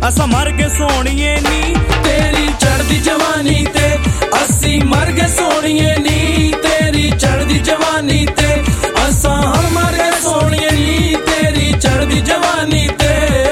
असा मर गए सोनिए नी तेरी चढ़दी जवानी ते असी मर गए सोनिए नी तेरी चढ़दी जवानी ते असा हम मर गए सोनिए नी तेरी चढ़दी जवानी ते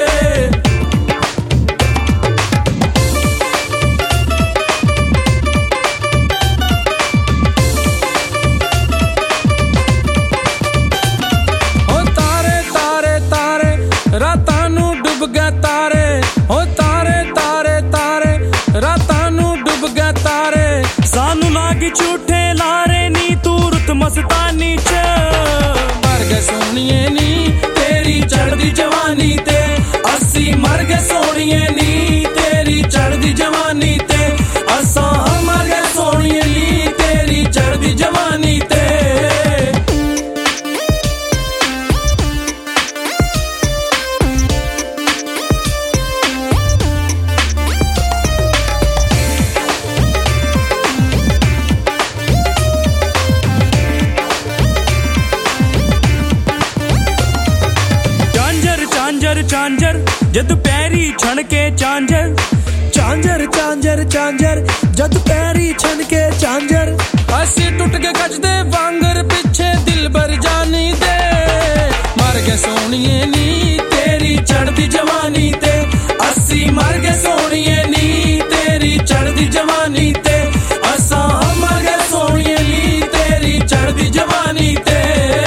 ओ तारे तारे तारे रातां नू डुब गए तारे ओ तारे तारे तारे रातां नू डुब गए तारे सानू लागी झूठे लारे नी तू रुत मस्तानी च मर गए सोनिए नी तेरी चढ़दी जवानी ते असी मर गए सोनिए नी तेरी चढ़दी जवानी ते असा मर गए सोनिए नी तेरी चढ़दी जवानी ते चांजर चांजर जद पैरी छण के चांजर चांजर चांजर चांजर जद पैरी छन के चांजर असी टुट के गजदे वांगर पिछे दिल भर जानी दे मर गए सोनिए नी तेरी चढ़दी जवानी ते असी मर गए सोनिए नी तेरी चढ़दी जवानी ते असा मर गए सोनिए नी तेरी चढ़दी जवानी ते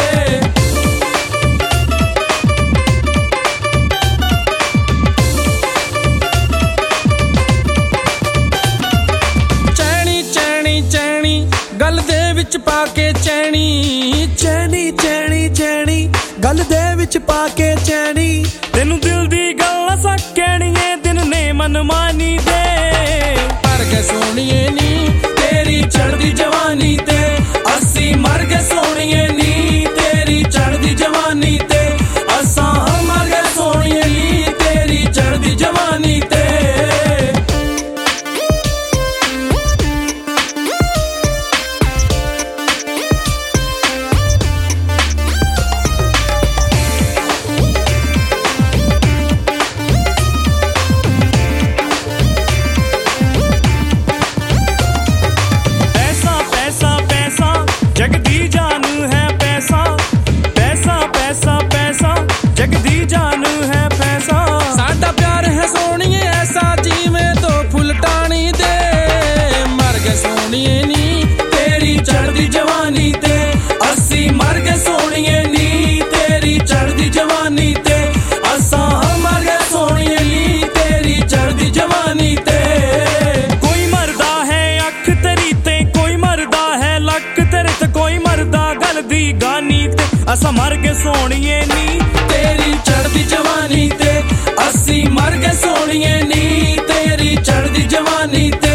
गल दे विच पाके चैनी चैनी चैनी चैनी गल दे विच पाके चैनी तेनू दिल दी गल असा कहनी है दिन ने मनमानी दे मर गए सोनिए नी तेरी चढ़दी जवानी ते असी मर गए सोनिए नी तेरी चढ़दी जवानी ते असा मर गए सोनिए नी तेरी चढ़दी जवानी ते जगदी जान है पैसा पैसा पैसा पैसा जगदी जान है पैसा साडा प्यार है सोनिए ऐसा जीवे तो फुल टाणी दे मर गए सोनिए नी तेरी चढ़दी जवानी ते असी मर गए सोनिए नी तेरी चढ़दी जवानी ते असा मर गए सोनिए नी तेरी चढ़दी जवानी ते कोई मरदा है अख तेरी ते कोई मरदा है लक तेरे ते कोई मरदा गल दी गानी ते असा मर गए सोनिए नी तेरी चढ़दी जवानी ते असी मर गए सोनिए नी तेरी चढ़दी जवानी ते